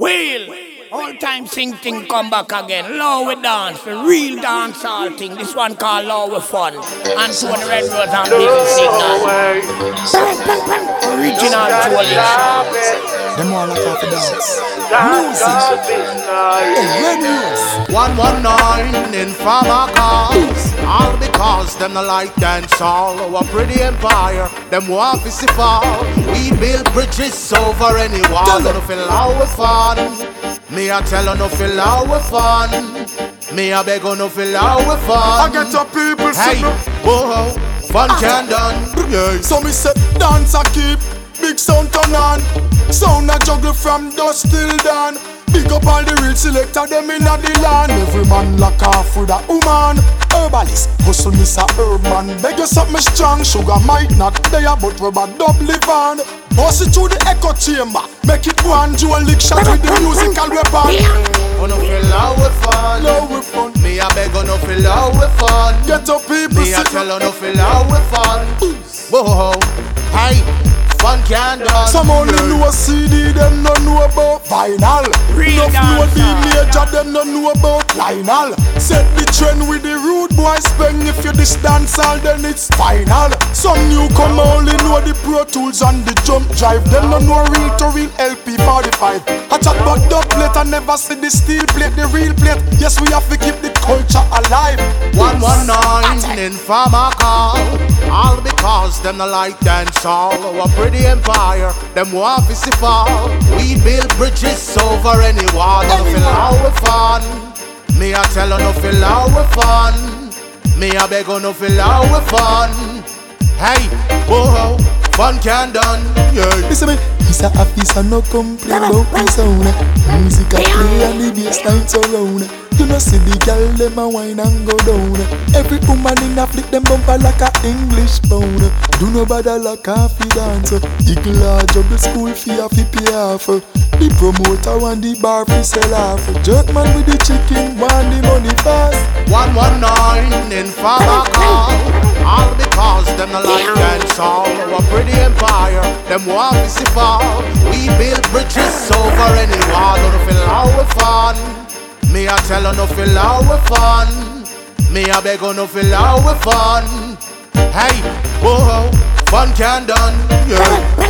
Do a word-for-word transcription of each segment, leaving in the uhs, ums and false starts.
Will, all time sing thing come back again. Law with dance, the real dance all thing. This one called Law with Fun. And to the Red Rose and Busy Signal. Original Jolie. Them all like half a dance. Music. Hey, Red Rose. one one nine in farmer cars. All because them no like dance all. Our pretty empire, them want to see fall. We build bridges over any wall. Don't feel how we fun. Me I tell her no feel how we fun. Me I beg her no feel how we fun. I get your people hey, whoa, fun can done. Yeah. So me say dance I keep. Big sound turn on. Sound a juggle from dusk till dawn. Big up all the real selector, them in the land. Every man lock off with a woman. Herbalist, hustle Mister Urban. Beg you something strong, sugar might not there, but rubber doubly van. Bust it through the echo chamber, make it one dual lick shot with the musical weapon. Gonna feel how we fun, how we fun. Me a beg gonna feel how we fun. Get up people, me a tell her no feel how we fun. Whoa, hey. Fun can done. Some only know a C D, them no know about vinyl. Enough know the major, them no know about Lionel. Set the trend with the rude boy spend. If you this dance all, then it's final. Some newcomer only know the Pro Tools and the jump drive. Them no know real to real L P forty-five. I chat about the plate, I never see the steel plate, the real plate. Yes, we have to keep the culture alive. one one nine in farmer call. All because them no like dance all. Our pretty empire, them want to see fall. We build bridges over any wall. No feel how we fun. Me I tell her no feel how we fun. Me I beg her no feel how we fun. Hey, whoa, fun can done. Yeah. Listen me, it's a officer no complain about me sound. Music a play and the bass line surround. You know see the girl them a wine and go down. Every woman in a flick them bumper like a English pound. Do no bother like coffee dancer. Eagle large of the school fee a fi pay off. The promoter and the bar fi sell off. Jerk man with the chicken want the money fast. one one nine in farmer call. All because them no like dance all. Our pretty empire, them want to see fall. We build bridges over any wall. Don't feel how we fun. Me I tell her no feel how we fun. Me I beg her no feel how we fun. Hey, whoa, fun can done. Yeah.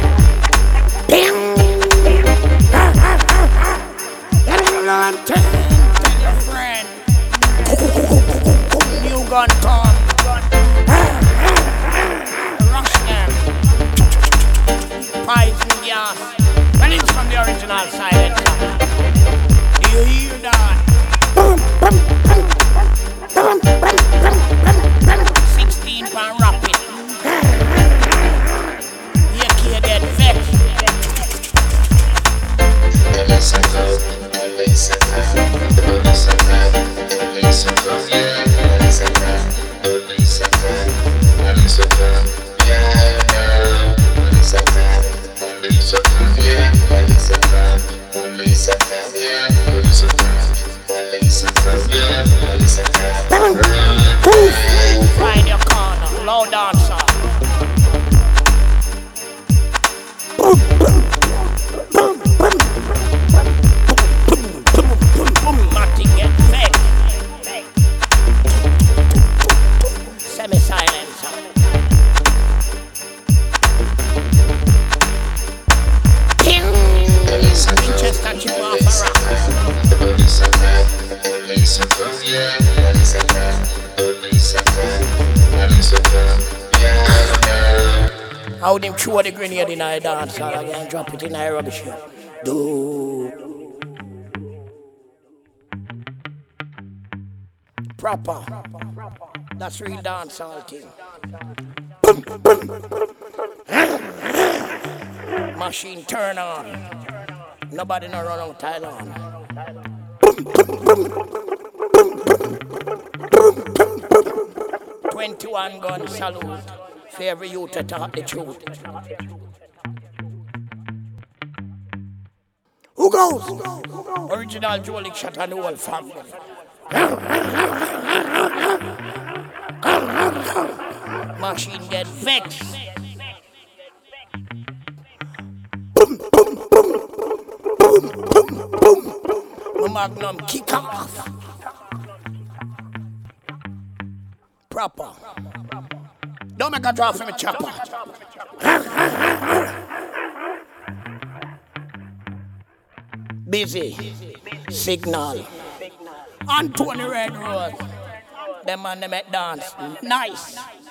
Tell your friend. New gun come. Rush them. Poison gas. Well, it's from the original Silencer. Do you hear that? sixteen pound rapid. You can't get vexed. Listen up, listen up, listen up, listen up, yeah, listen up, listen up, listen up, yeah, listen up, listen up, yeah, listen up, listen up, yeah, listen up, listen up, yeah, listen up. Find your corner, low dancer. Matty get vexed. Semi-silencer. Winchester chip off a rock. How them throw the grenade in our dance hall again, drop it in our rubbish heap. Do proper. That's real dance hall thing. Machine turn on. Nobody no run out Thailand. Twenty-one gun salute. For every youth to talk the truth. Who goes? Original Jolie shot and the whole family. Machine get vexed. Boom, boom, boom, boom, boom. boom, boom. My magnum kick off. Proper. Don't make a draw from a chopper. Busy. Signal. Anthony Red Rose. Them man they make dance. Nice.